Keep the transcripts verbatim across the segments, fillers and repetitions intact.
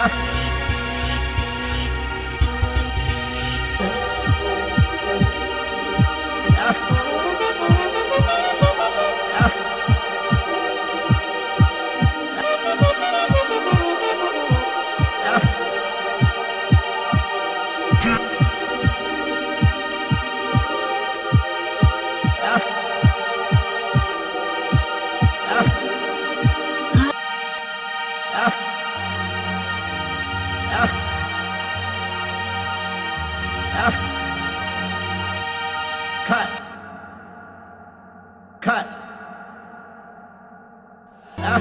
Cut. Cut. F.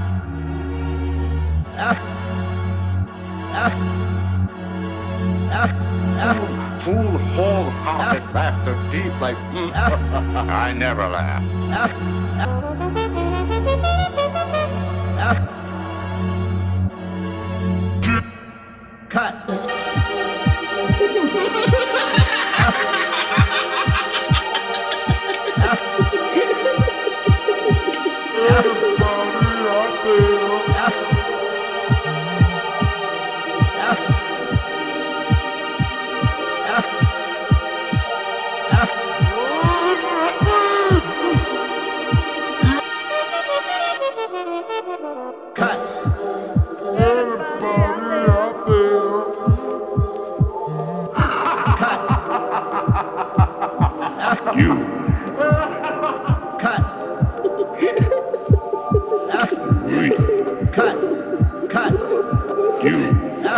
F. F. F. F. Fool, whole-hearted bastard, deep like... I never laugh. F. F. F. Cut. Cut. You. Cut. F. We. Cut. Cut. You. F.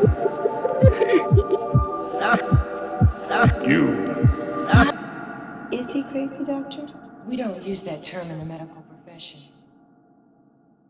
F. F. You. F. Is he crazy, doctor? We don't use that term in the medical profession.